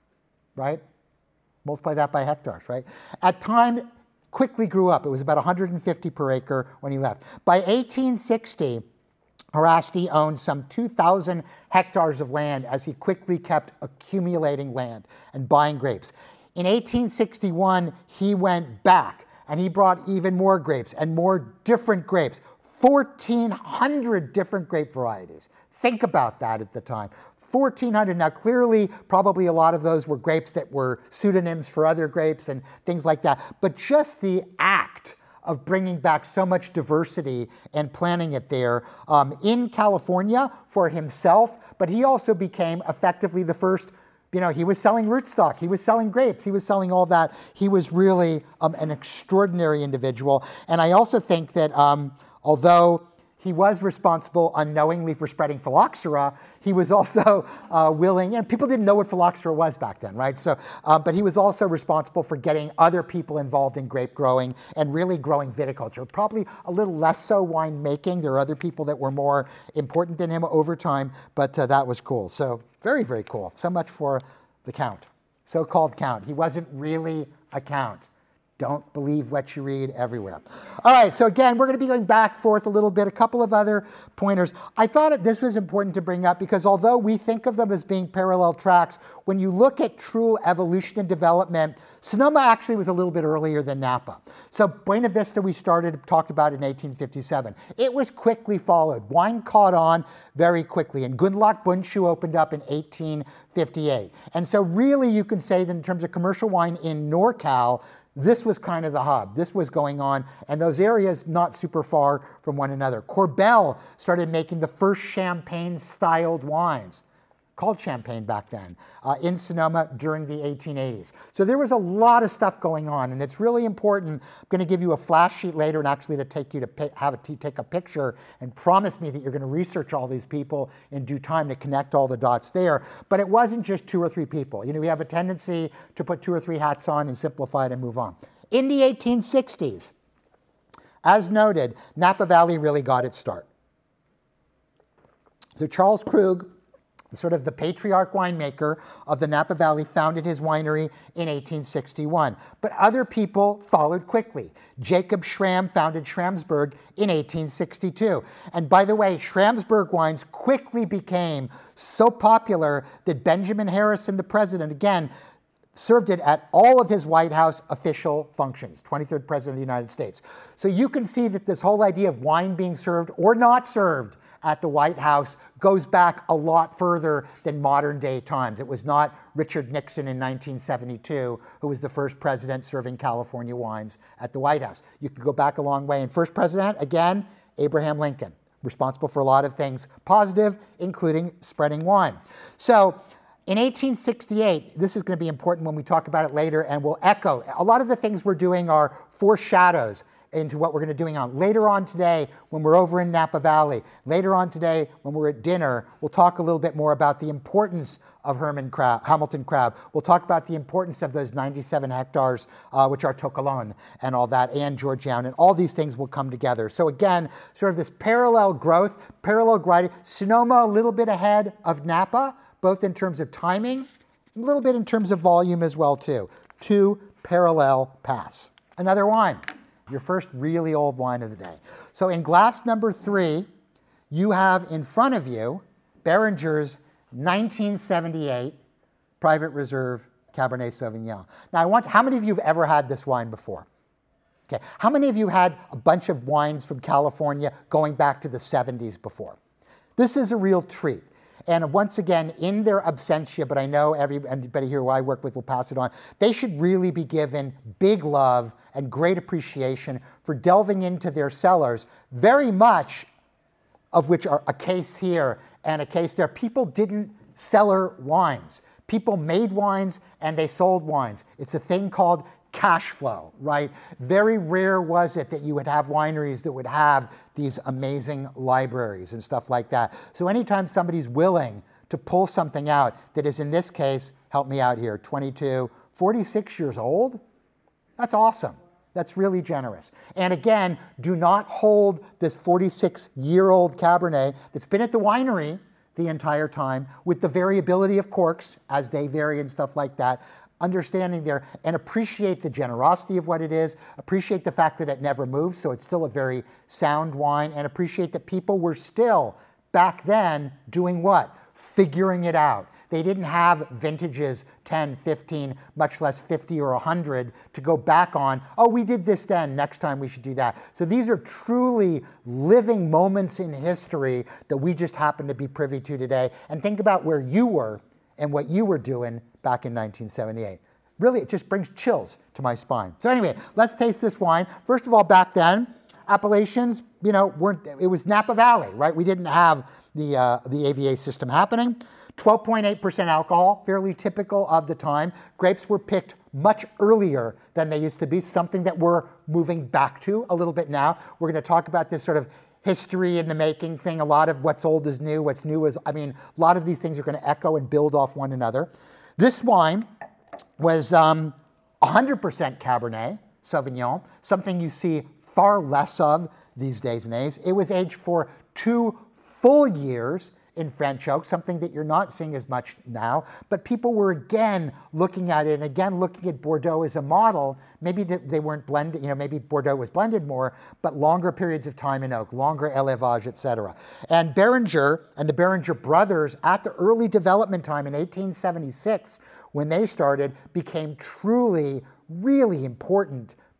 right? Multiply that by hectares, right? At time, quickly grew up. It was about one hundred fifty per acre when he left. By eighteen sixty, Haraszti owned some two thousand hectares of land as he quickly kept accumulating land and buying grapes. In eighteen sixty-one, he went back and he brought even more grapes and more different grapes, fourteen hundred different grape varieties. Think about that at the time. fourteen hundred. Now, clearly, probably a lot of those were grapes that were pseudonyms for other grapes and things like that. But just the act of bringing back so much diversity and planting it there um, in California for himself, but he also became effectively the first, you know, he was selling rootstock, he was selling grapes, he was selling all that. He was really um, an extraordinary individual. And I also think that um, although he was responsible unknowingly for spreading phylloxera, he was also uh, willing, and people didn't know what phylloxera was back then, right? So, uh, but he was also responsible for getting other people involved in grape growing and really growing viticulture. Probably a little less so winemaking. There are other people that were more important than him over time, but uh, that was cool. So very, very cool. So much for the Count, so-called Count. He wasn't really a count. Don't believe what you read everywhere. All right, so again, we're going to be going back forth a little bit, a couple of other pointers. I thought that this was important to bring up because although we think of them as being parallel tracks, when you look at true evolution and development, Sonoma actually was a little bit earlier than Napa. So Buena Vista we started, talked about in eighteen fifty-seven. It was quickly followed. Wine caught on very quickly, and Gundlach Bundschuh opened up in eighteen fifty-eight. And so really you can say that in terms of commercial wine in NorCal, this was kind of the hub. This was going on, and those areas not super far from one another. Korbel started making the first champagne-styled wines. called Champagne back then, uh, in Sonoma during the eighteen eighties. So there was a lot of stuff going on, and it's really important. I'm going to give you a flash sheet later, and actually to take you to pay, have it to take a picture and promise me that you're going to research all these people in due time to connect all the dots there. But it wasn't just two or three people. You know, we have a tendency to put two or three hats on and simplify it and move on. In the eighteen sixties, as noted, Napa Valley really got its start. So Charles Krug, sort of the patriarch winemaker of the Napa Valley, founded his winery in eighteen sixty-one. But other people followed quickly. Jacob Schramm founded Schramsberg in eighteen sixty-two. And by the way, Schramsberg wines quickly became so popular that Benjamin Harrison, the president, again, served it at all of his White House official functions, twenty-third president of the United States. So you can see that this whole idea of wine being served or not served at the White House goes back a lot further than modern day times. It was not Richard Nixon in nineteen seventy-two who was the first president serving California wines at the White House. You can go back a long way. And first president, again, Abraham Lincoln, responsible for a lot of things positive, including spreading wine. So in eighteen sixty-eight, this is going to be important when we talk about it later, and we'll echo. A lot of the things we're doing are foreshadows into what we're going to be doing on. Later on today, when we're over in Napa Valley, later on today, when we're at dinner, we'll talk a little bit more about the importance of Herman crab, Hamilton crab. We'll talk about the importance of those ninety-seven hectares, uh, which are Tocolon and all that, and Georgetown, and all these things will come together. So again, sort of this parallel growth, parallel growth. Sonoma a little bit ahead of Napa, both in terms of timing, a little bit in terms of volume as well too. Two parallel paths. Another wine. Your first really old wine of the day. So in glass number three, you have in front of you Beringer's nineteen seventy-eight Private Reserve Cabernet Sauvignon. Now I want, how many of you have ever had this wine before? Okay, how many of you had a bunch of wines from California going back to the seventies before? This is a real treat. And once again, in their absentia, but I know everybody here who I work with will pass it on, they should really be given big love and great appreciation for delving into their cellars, very much of which are a case here and a case there. People didn't cellar wines. People made wines and they sold wines. It's a thing called cash flow, right? Very rare was it that you would have wineries that would have these amazing libraries and stuff like that. So anytime somebody's willing to pull something out that is, in this case, help me out here, twenty-two, forty-six years old, that's awesome. That's really generous. And again, do not hold this forty-six-year-old Cabernet that's been at the winery the entire time with the variability of corks as they vary and stuff like that. Understanding there, and appreciate the generosity of what it is, appreciate the fact that it never moves, so it's still a very sound wine, and appreciate that people were still, back then, doing what? Figuring it out. They didn't have vintages ten, fifteen, much less fifty or one hundred to go back on, oh, we did this then, next time we should do that. So these are truly living moments in history that we just happen to be privy to today. And think about where you were and what you were doing back in nineteen seventy-eight. Really, it just brings chills to my spine. So anyway, let's taste this wine. First of all, back then, appellations, you know, weren't, it was Napa Valley, right? We didn't have the, uh, the A V A system happening. twelve point eight percent alcohol, fairly typical of the time. Grapes were picked much earlier than they used to be, something that we're moving back to a little bit now. We're going to talk about this sort of history in the making thing. A lot of what's old is new, what's new is, I mean, a lot of these things are going to echo and build off one another. This wine was um, one hundred percent Cabernet Sauvignon, something you see far less of these days and days. It was aged for two full years in French oak, something that you're not seeing as much now. But people were again looking at it and again looking at Bordeaux as a model. Maybe they weren't blended, you know, maybe Bordeaux was blended more, but longer periods of time in oak, longer élevage, et cetera. And Beringer and the Beringer brothers at the early development time in eighteen seventy-six, when they started, became truly, really important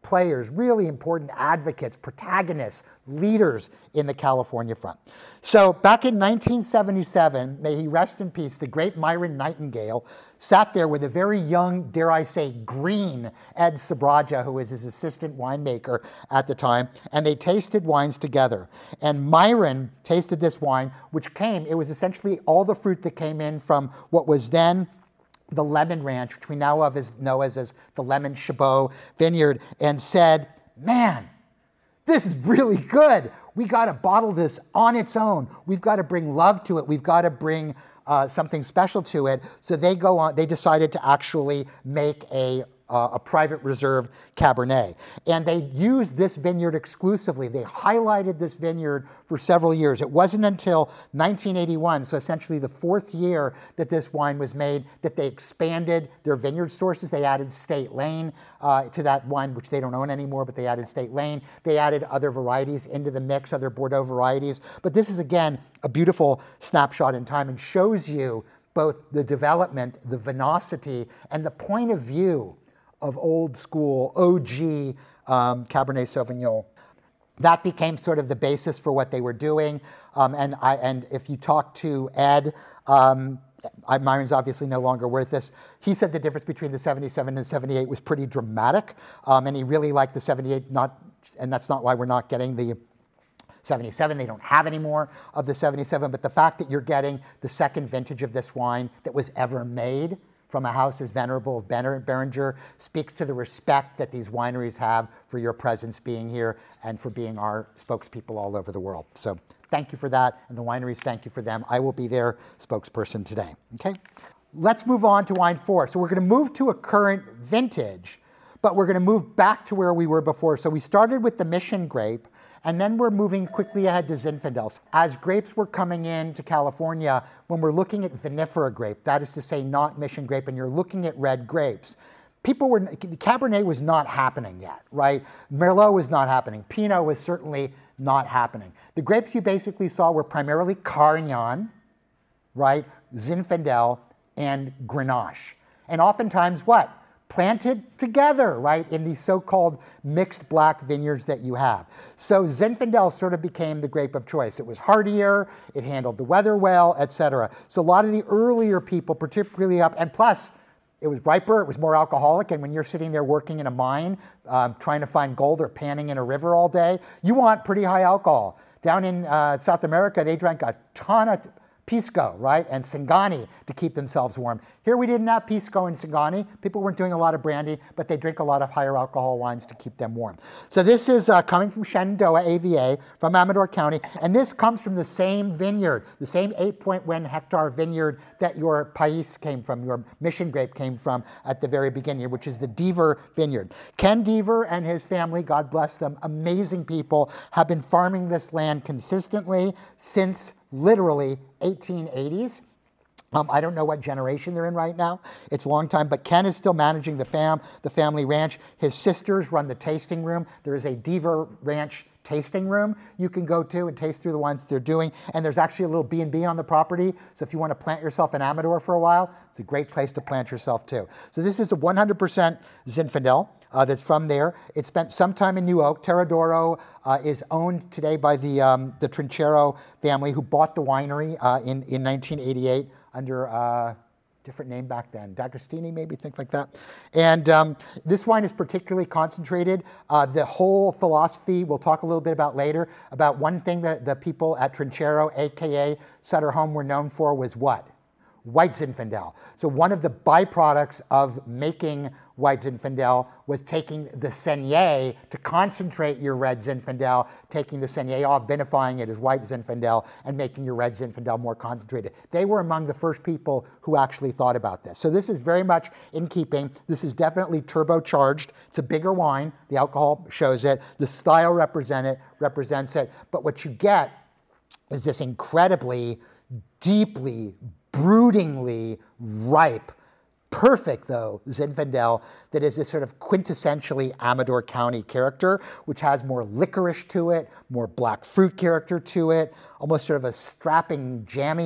players, really important advocates, protagonists, leaders in the California front. So back in nineteen seventy-seven, may he rest in peace, the great Myron Nightingale sat there with a very young, dare I say, green Ed Sabraja, who was his assistant winemaker at the time, and they tasted wines together. And Myron tasted this wine, which came, it was essentially all the fruit that came in from what was then the Lemon Ranch, which we now of as, know as, as the Lemon Chabot Vineyard, and said, man, this is really good. We got to bottle this on its own. We've got to bring love to it. We've got to bring uh, something special to it. So they go on. They decided to actually make a uh, a private reserve Cabernet, and they used this vineyard exclusively. They highlighted this vineyard for several years. It wasn't until nineteen eighty-one, so essentially the fourth year that this wine was made, that they expanded their vineyard sources. They added State Lane uh, to that wine, which they don't own anymore, but they added State Lane. They added other varieties into the mix, other Bordeaux varieties. But this is, again, a beautiful snapshot in time and shows you both the development, the vinosity, and the point of view of old school O G um, Cabernet Sauvignon. That became sort of the basis for what they were doing. Um, and I and if you talk to Ed, um, I, Myron's obviously no longer with us. He said the difference between the seventy-seven and seventy-eight was pretty dramatic, um, and he really liked the seventy-eight. Not, and that's not why we're not getting the seventy-seven. They don't have any more of the seventy-seven. But the fact that you're getting the second vintage of this wine that was ever made from a house as venerable as Beringer speaks to the respect that these wineries have for your presence being here and for being our spokespeople all over the world. So thank you for that, and the wineries, thank you for them. I will be their spokesperson today, okay? Let's move on to wine four. So we're gonna move to a current vintage, but we're gonna move back to where we were before. So we started with the Mission grape, and then we're moving quickly ahead to Zinfandel. As grapes were coming in to California, when we're looking at vinifera grape, that is to say not Mission grape, and you're looking at red grapes, people were, Cabernet was not happening yet, right? Merlot was not happening. Pinot was certainly not happening. The grapes you basically saw were primarily Carignan, right? Zinfandel and Grenache. And oftentimes what? Planted together, right, in these so-called mixed black vineyards that you have. So Zinfandel sort of became the grape of choice. It was hardier, it handled the weather well, et cetera. So a lot of the earlier people, particularly up, and plus, it was riper, it was more alcoholic, and when you're sitting there working in a mine, um, trying to find gold or panning in a river all day, you want pretty high alcohol. Down in uh, South America, they drank a ton of Pisco, right, and Singani to keep themselves warm. Here we didn't have Pisco and Singani. People weren't doing a lot of brandy, but they drink a lot of higher alcohol wines to keep them warm. So this is uh, coming from Shenandoah A V A, from Amador County, and this comes from the same vineyard, the same eight point one hectare vineyard that your Pais came from, your Mission grape came from at the very beginning, which is the Deaver Vineyard. Ken Deaver and his family, God bless them, amazing people, have been farming this land consistently since literally eighteen eighties. Um, I don't know what generation they're in right now. It's a long time, but Ken is still managing the fam, the family ranch. His sisters run the tasting room. There is a Deaver Ranch tasting room you can go to and taste through the wines that they're doing. And there's actually a little B and B on the property. So if you want to plant yourself in Amador for a while, it's a great place to plant yourself too. So this is a one hundred percent Zinfandel uh, that's from there. It spent some time in New Oak. Terradoro uh, is owned today by the, um, the Trinchero family, who bought the winery uh, in, in nineteen eighty-eight under a uh, different name back then, D'Agostini, maybe, things like that. And um, this wine is particularly concentrated. Uh, the whole philosophy, we'll talk a little bit about later, about one thing that the people at Trinchero, A K A Sutter Home, were known for was what? White Zinfandel. So one of the byproducts of making White Zinfandel was taking the Saignée to concentrate your red Zinfandel, taking the Saignée off, vinifying it as White Zinfandel, and making your red Zinfandel more concentrated. They were among the first people who actually thought about this. So this is very much in keeping. This is definitely turbocharged. It's a bigger wine. The alcohol shows it. The style represent it, represents it. But what you get is this incredibly, deeply, broodingly ripe, perfect, though, Zinfandel that is this sort of quintessentially Amador County character, which has more licorice to it, more black fruit character to it, almost sort of a strapping, jammy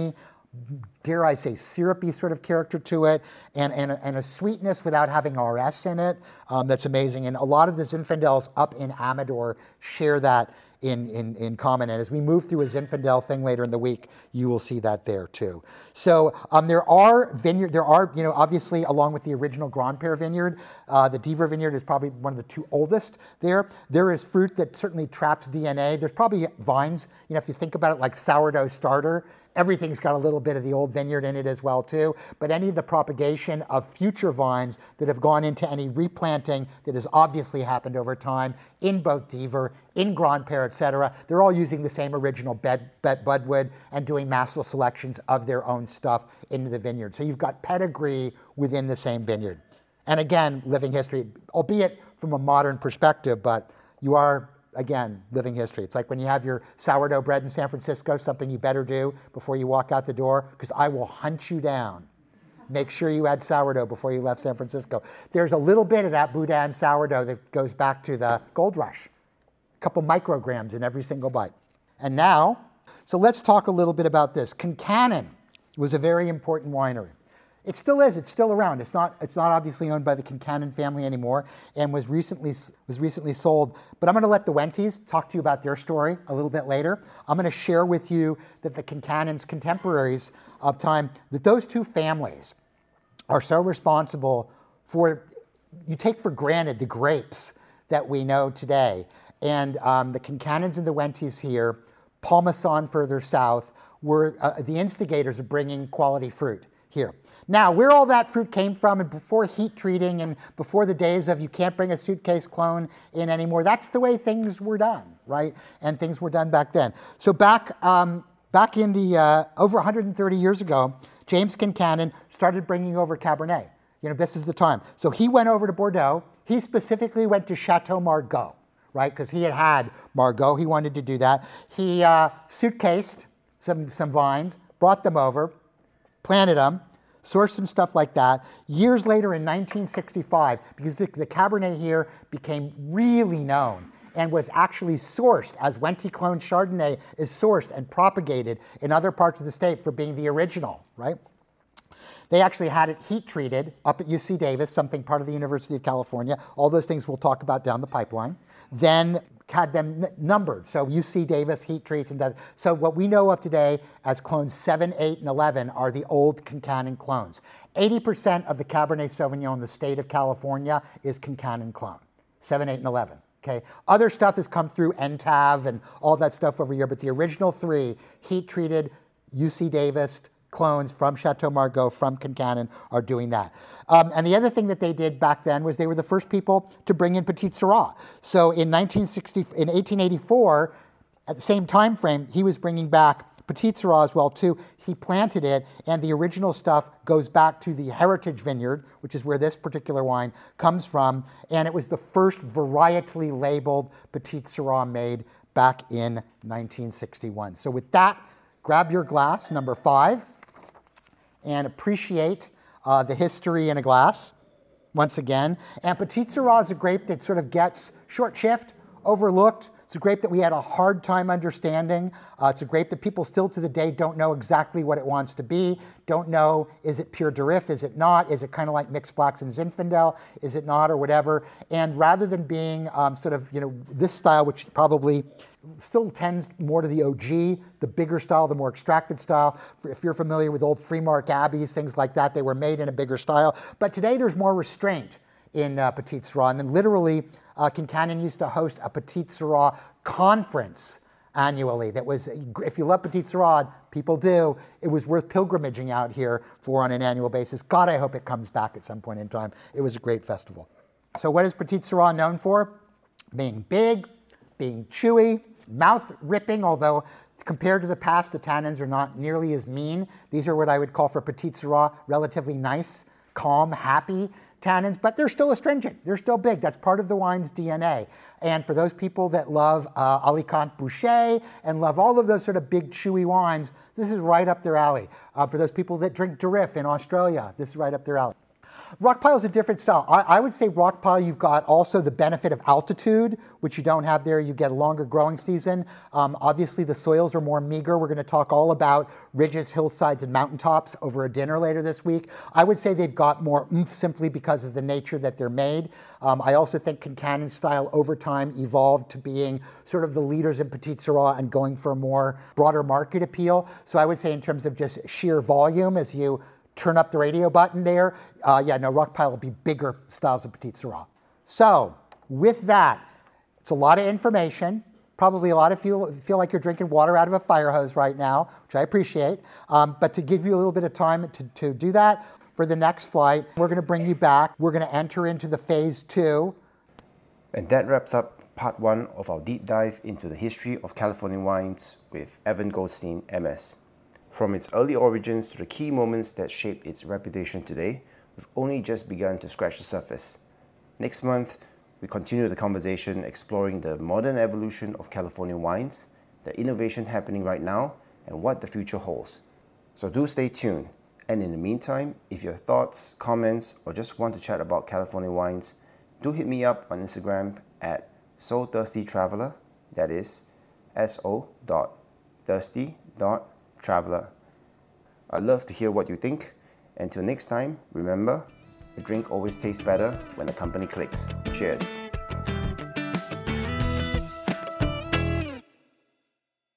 dare I say, syrupy sort of character to it, and, and, and a sweetness without having R S in it. Um, that's amazing. And a lot of the Zinfandels up in Amador share that in, in, in common. And as we move through a Zinfandel thing later in the week, you will see that there too. So um, there are vineyard, there are, you know, obviously along with the original Grand Père vineyard, uh, the Dever vineyard is probably one of the two oldest there. There is fruit that certainly traps D N A. There's probably vines, you know, if you think about it like sourdough starter, everything's got a little bit of the old vineyard in it as well too, but any of the propagation of future vines that have gone into any replanting that has obviously happened over time in both Dever, in Grand Père, et cetera, they're all using the same original bed, bed, budwood and doing massal selections of their own stuff into the vineyard. So you've got pedigree within the same vineyard. And again, living history, albeit from a modern perspective, but you are, again, living history. It's like when you have your sourdough bread in San Francisco, something you better do before you walk out the door, because I will hunt you down. Make sure you had sourdough before you left San Francisco. There's a little bit of that Boudin sourdough that goes back to the gold rush. A couple micrograms in every single bite. And now, so let's talk a little bit about this. Concannon was a very important winery. It still is. It's still around. It's not. It's not obviously owned by the Concannon family anymore, and was recently was recently sold. But I'm going to let the Wentes talk to you about their story a little bit later. I'm going to share with you that the Concannons, contemporaries of time, that those two families are so responsible for. You take for granted the grapes that we know today, and um, the Concannons and the Wentes here, Palmason further south, were uh, the instigators of bringing quality fruit here. Now, where all that fruit came from, and before heat treating and before the days of you can't bring a suitcase clone in anymore, that's the way things were done, right? And things were done back then. So back um, back in the, uh, over one hundred thirty years ago, James Concannon started bringing over Cabernet. You know, this is the time. So he went over to Bordeaux. He specifically went to Chateau Margaux, right? Because he had had Margaux. He wanted to do that. He uh, suitcased some, some vines, brought them over, planted them, sourced some stuff like that. Years later in nineteen sixty-five, because the, the Cabernet here became really known and was actually sourced, as Wente clone Chardonnay is sourced and propagated in other parts of the state for being the original, right? They actually had it heat treated up at U C Davis, something part of the University of California. All those things we'll talk about down the pipeline. Then had them n- numbered. So U C Davis heat treats and does. So what we know of today as clones seven, eight, and eleven are the old Concannon clones. eighty percent of the Cabernet Sauvignon in the state of California is Concannon clone, seven, eight, and eleven. Okay. Other stuff has come through N T A V and all that stuff over here, but the original three heat treated U C Davis clones from Chateau Margaux, from Concannon, are doing that. Um, and the other thing that they did back then was they were the first people to bring in Petit Syrah. So in nineteen sixty, in eighteen eighty-four, at the same time frame, he was bringing back Petit Syrah as well too. He planted it, and the original stuff goes back to the Heritage Vineyard, which is where this particular wine comes from, and it was the first varietally labeled Petit Syrah made back in nineteen sixty-one. So with that, grab your glass, number five, and appreciate uh, the history in a glass once again. And Petit Syrah is a grape that sort of gets short shift, overlooked. It's a grape that we had a hard time understanding. Uh, it's a grape that people still to the day don't know exactly what it wants to be, don't know, is it pure Durif, is it not, is it kind of like mixed blacks and Zinfandel, is it not, or whatever. And rather than being um, sort of, you know, this style, which probably still tends more to the O G, the bigger style, the more extracted style. If you're familiar with old Freemark Abbeys, things like that, they were made in a bigger style. But today there's more restraint in uh, Petit Syrah. And then literally, uh, Concannon used to host a Petit Syrah conference annually that was, if you love Petit Syrah, people do, it was worth pilgrimaging out here for on an annual basis. God, I hope it comes back at some point in time. It was a great festival. So what is Petit Syrah known for? Being big, being chewy, mouth ripping, although compared to the past, the tannins are not nearly as mean. These are what I would call for Petit Syrah relatively nice, calm, happy tannins, but they're still astringent. They're still big. That's part of the wine's D N A. And for those people that love uh, Alicante Boucher and love all of those sort of big, chewy wines, this is right up their alley. Uh, for those people that drink Durif in Australia, this is right up their alley. Rockpile is a different style. I, I would say Rockpile, you've got also the benefit of altitude, which you don't have there. You get a longer growing season. Um, obviously, the soils are more meager. We're going to talk all about ridges, hillsides, and mountaintops over a dinner later this week. I would say they've got more oomph simply because of the nature that they're made. Um, I also think Kincannon style over time evolved to being sort of the leaders in Petite Sirah and going for a more broader market appeal. So I would say in terms of just sheer volume, as you turn up the radio button there, uh, yeah, no, Rockpile will be bigger styles of Petite Sirah. So with that, it's a lot of information. Probably a lot of you feel like you're drinking water out of a fire hose right now, which I appreciate. Um, but to give you a little bit of time to, to do that, for the next flight, we're going to bring you back. We're going to enter into the phase two. And that wraps up part one of our deep dive into the history of Californian wines with Evan Goldstein, M S. From its early origins to the key moments that shaped its reputation today, we've only just begun to scratch the surface. Next month, we continue the conversation exploring the modern evolution of Californian wines, the innovation happening right now, and what the future holds. So do stay tuned. And in the meantime, if you have thoughts, comments, or just want to chat about California wines, do hit me up on Instagram at So Thirsty Traveler. That is S O dot thirsty dot traveler. I'd love to hear what you think. Until next time, remember, a drink always tastes better when the company clicks. Cheers.